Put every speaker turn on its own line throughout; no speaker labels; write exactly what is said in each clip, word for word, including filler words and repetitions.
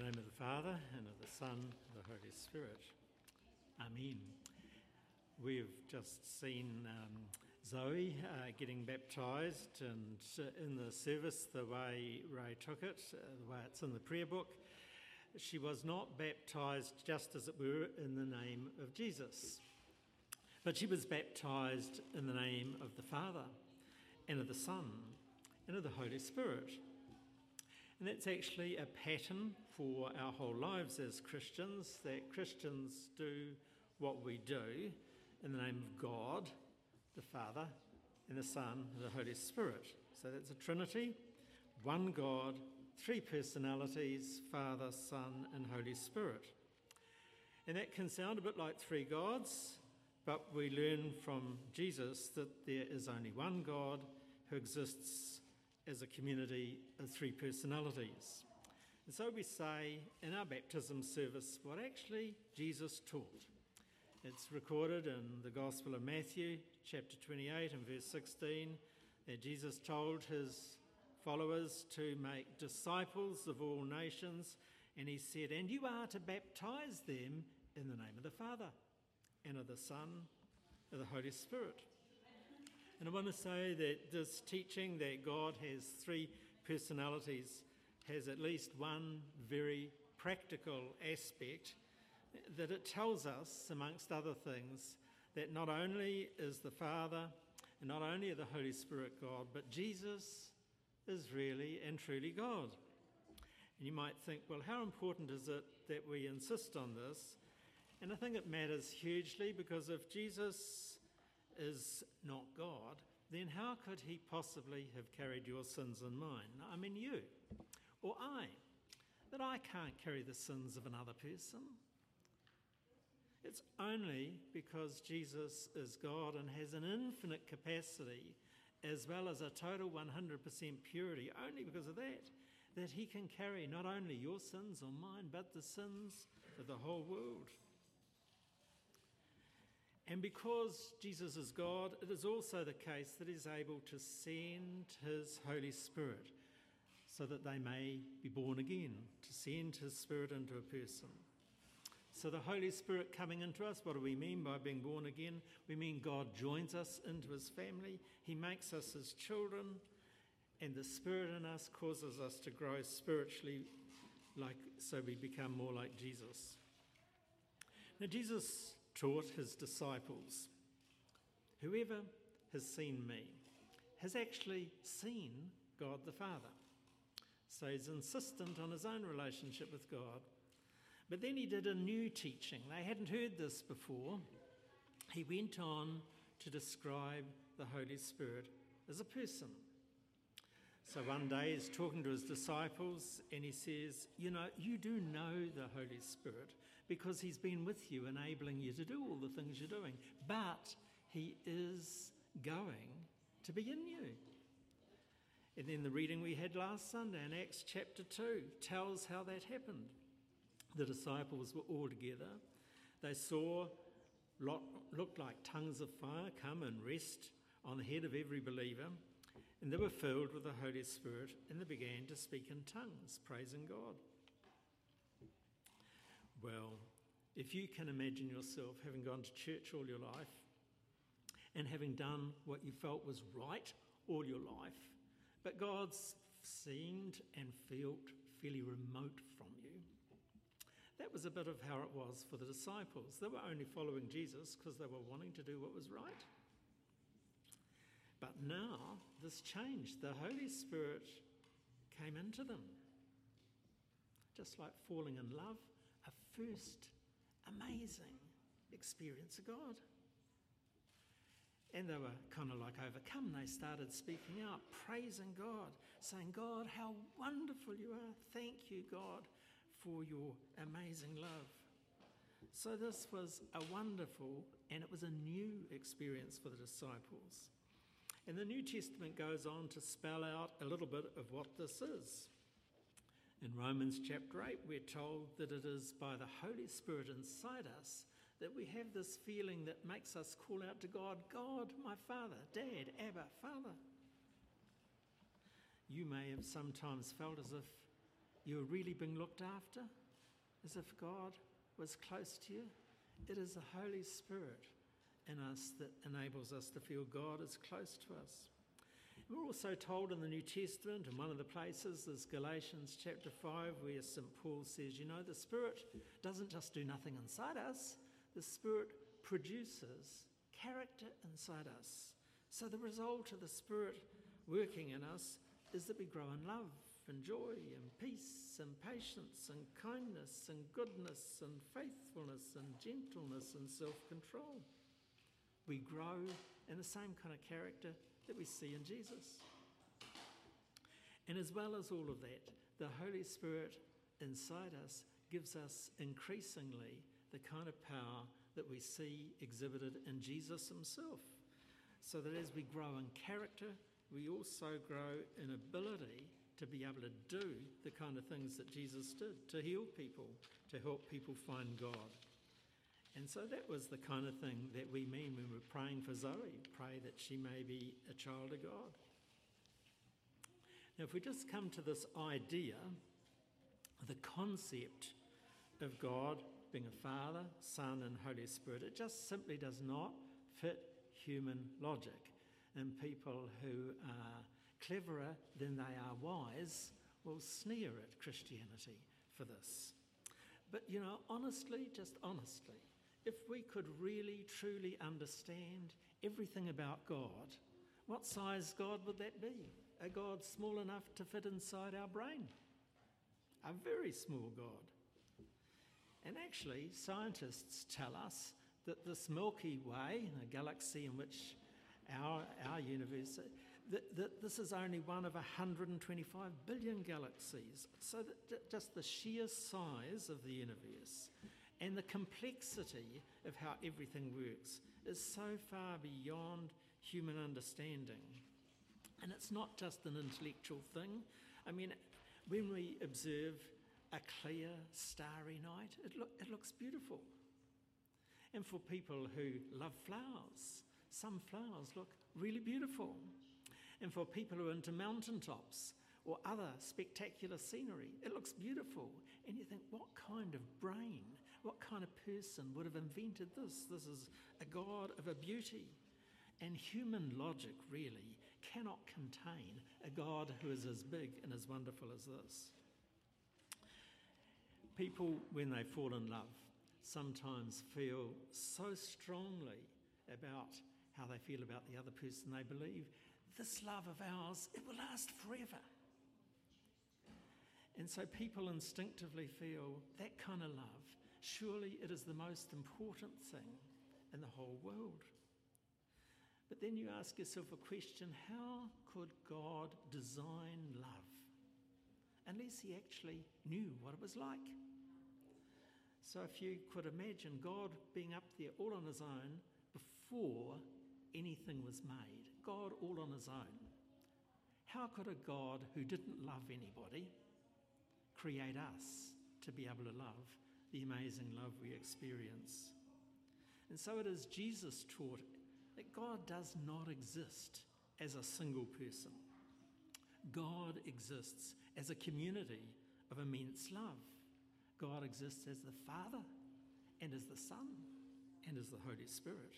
name of the Father, and of the Son, and of the Holy Spirit. Amen. We've just seen um, Zoe uh, getting baptised, and uh, in the service, the way Ray took it, uh, the way it's in the prayer book, she was not baptised just as it were in the name of Jesus, but she was baptised in the name of the Father, and of the Son, and of the Holy Spirit. And that's actually a pattern for our whole lives as Christians, that Christians do what we do in the name of God, the Father, and the Son, and the Holy Spirit. So that's a Trinity, one God, three personalities, Father, Son, and Holy Spirit. And that can sound a bit like three gods, but we learn from Jesus that there is only one God who exists as a community of three personalities. And so we say in our baptism service what actually Jesus taught. It's recorded in the Gospel of Matthew, chapter twenty-eight and verse sixteen, that Jesus told his followers to make disciples of all nations, and he said, "And you are to baptise them in the name of the Father, and of the Son, and of the Holy Spirit." And I want to say that this teaching that God has three personalities has at least one very practical aspect, that it tells us, amongst other things, that not only is the Father and not only are the Holy Spirit God, but Jesus is really and truly God. And you might think, well, how important is it that we insist on this? And I think it matters hugely, because if Jesus is not God, then how could he possibly have carried your sins and mine? I mean you, or I, that I can't carry the sins of another person. It's only because Jesus is God and has an infinite capacity as well as a total one hundred percent purity, only because of that, that he can carry not only your sins or mine, but the sins of the whole world. And because Jesus is God, it is also the case that he's able to send his Holy Spirit so that they may be born again, to send his Spirit into a person. So the Holy Spirit coming into us, what do we mean by being born again? We mean God joins us into his family. He makes us his children, and the Spirit in us causes us to grow spiritually, like so we become more like Jesus. Now, Jesus taught his disciples, "Whoever has seen me has actually seen God the Father." So he's insistent on his own relationship with God. But then he did a new teaching. They hadn't heard this before. He went on to describe the Holy Spirit as a person. So one day he's talking to his disciples and he says, you know, you do know the Holy Spirit because he's been with you, enabling you to do all the things you're doing. But he is going to be in you. And then the reading we had last Sunday in Acts chapter two tells how that happened. The disciples were all together. They saw what looked like tongues of fire come and rest on the head of every believer. And they were filled with the Holy Spirit, and they began to speak in tongues, praising God. Well, if you can imagine yourself having gone to church all your life and having done what you felt was right all your life, but God seemed and felt fairly remote from you, that was a bit of how it was for the disciples. They were only following Jesus because they were wanting to do what was right. But now this changed. The Holy Spirit came into them. Just like falling in love, a first amazing experience of God. And they were kind of like overcome. They started speaking out, praising God, saying, "God, how wonderful you are. Thank you, God, for your amazing love." So this was a wonderful, and it was a new experience for the disciples. And the New Testament goes on to spell out a little bit of what this is. In Romans chapter eight, we're told that it is by the Holy Spirit inside us that we have this feeling that makes us call out to God, "God, my Father, Dad, Abba, Father." You may have sometimes felt as if you're really being looked after, as if God was close to you. It is the Holy Spirit in us that enables us to feel God is close to us. We're also told in the New Testament, in one of the places, is Galatians chapter five, where Saint Paul says, you know, the Spirit doesn't just do nothing inside us, the Spirit produces character inside us. So the result of the Spirit working in us is that we grow in love and joy and peace and patience and kindness and goodness and faithfulness and gentleness and self-control. We grow in the same kind of character that we see in Jesus. And as well as all of that, the Holy Spirit inside us gives us increasingly the kind of power that we see exhibited in Jesus himself. So that as we grow in character, we also grow in ability to be able to do the kind of things that Jesus did, to heal people, to help people find God. And so that was the kind of thing that we mean when we're praying for Zoe, pray that she may be a child of God. Now, if we just come to this idea, the concept of God being a Father, Son, and Holy Spirit, it just simply does not fit human logic. And people who are cleverer than they are wise will sneer at Christianity for this. But, you know, honestly, just honestly, if we could really, truly understand everything about God, what size God would that be? A God small enough to fit inside our brain. A very small God. And actually, scientists tell us that this Milky Way, a galaxy in which our, our universe, that, that this is only one of one hundred twenty-five billion galaxies. So that just the sheer size of the universe and the complexity of how everything works is so far beyond human understanding. And it's not just an intellectual thing. I mean, when we observe a clear, starry night, it, look, it looks beautiful. And for people who love flowers, some flowers look really beautiful. And for people who are into mountaintops or other spectacular scenery, it looks beautiful. And you think, what kind of brain, what kind of person would have invented this? This is a God of a beauty. And human logic really cannot contain a God who is as big and as wonderful as this. People, when they fall in love, sometimes feel so strongly about how they feel about the other person. They believe, this love of ours, it will last forever. And so people instinctively feel that kind of love, surely it is the most important thing in the whole world. But then you ask yourself a question, how could God design love unless he actually knew what it was like? So if you could imagine God being up there all on his own before anything was made, God all on his own, how could a God who didn't love anybody create us to be able to love the amazing love we experience? And so it is Jesus taught that God does not exist as a single person. God exists as a community of immense love. God exists as the Father and as the Son and as the Holy Spirit,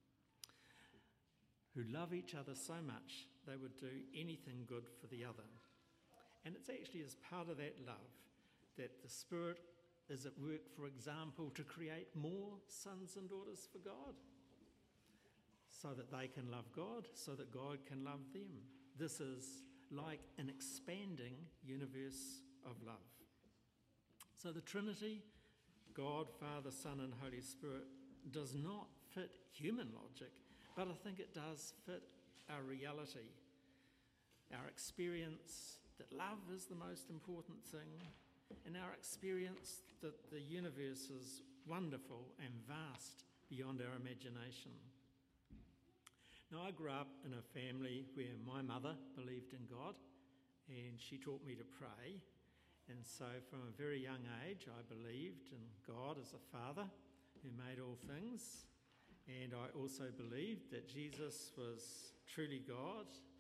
who love each other so much they would do anything good for the other. And it's actually as part of that love that the Spirit is at work, for example, to create more sons and daughters for God, so that they can love God, so that God can love them. This is like an expanding universe of love. So the Trinity, God, Father, Son, and Holy Spirit, does not fit human logic, but I think it does fit our reality, our experience that love is the most important thing, and our experience that the universe is wonderful and vast beyond our imagination. Now, I grew up in a family where my mother believed in God, and she taught me to pray. And so from a very young age, I believed in God as a Father who made all things. And I also believed that Jesus was truly God,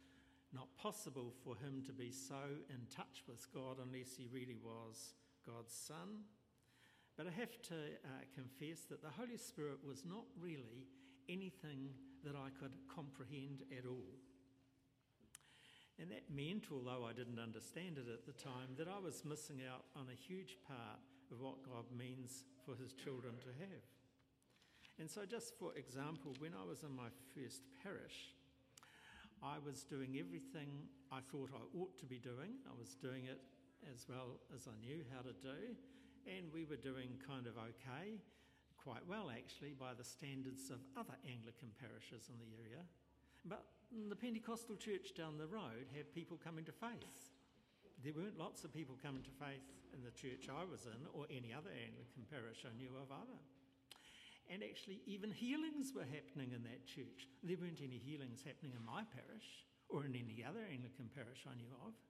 not possible for him to be so in touch with God unless he really was God's Son. But I have to uh, confess that the Holy Spirit was not really anything that I could comprehend at all. And that meant, although I didn't understand it at the time, that I was missing out on a huge part of what God means for his children to have. And so just for example, when I was in my first parish, I was doing everything I thought I ought to be doing. I was doing it as well as I knew how to do, and we were doing kind of okay, quite well actually, by the standards of other Anglican parishes in the area. But the Pentecostal church down the road had people coming to faith. There weren't lots of people coming to faith in the church I was in, or any other Anglican parish I knew of either. And actually even healings were happening in that church. There weren't any healings happening in my parish or in any other Anglican parish I knew of.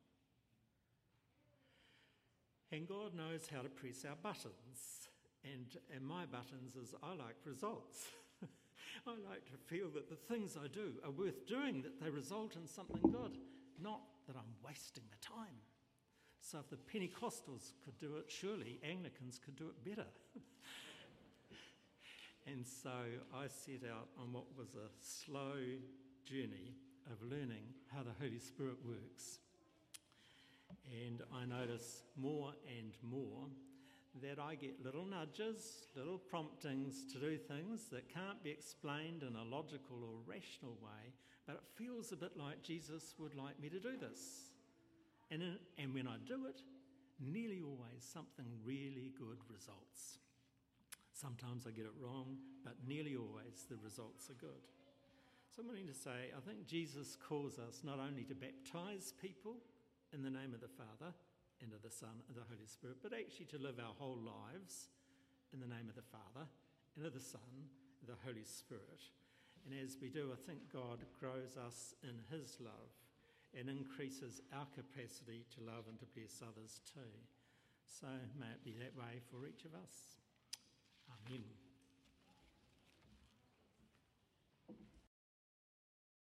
And God knows how to press our buttons. And, and my buttons is I like results. I like to feel that the things I do are worth doing, that they result in something good, not that I'm wasting the time. So if the Pentecostals could do it, surely Anglicans could do it better. And so I set out on what was a slow journey of learning how the Holy Spirit works. And I notice more and more that I get little nudges, little promptings to do things that can't be explained in a logical or rational way, but it feels a bit like Jesus would like me to do this. And, in, and when I do it, nearly always something really good results. Sometimes I get it wrong, but nearly always the results are good. So I'm wanting to say, I think Jesus calls us not only to baptise people in the name of the Father, and of the Son and the Holy Spirit, but actually to live our whole lives in the name of the Father and of the Son and the Holy Spirit. And as we do, I think God grows us in his love and increases our capacity to love and to bless others too. So may it be that way for each of us. Amen.